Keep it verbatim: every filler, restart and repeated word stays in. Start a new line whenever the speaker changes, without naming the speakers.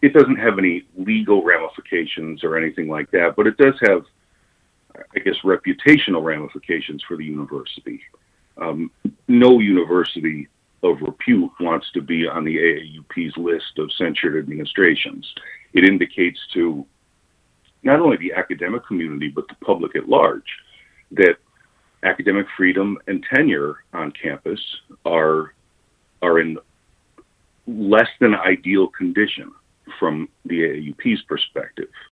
it doesn't have any legal ramifications or anything like that, but it does have, I guess, reputational ramifications for the university. Um, no university of repute wants to be on the A A U P's list of censured administrations. It indicates to not only the academic community, but the public at large, that academic freedom and tenure on campus are, are in less than ideal condition from the A A U P's perspective.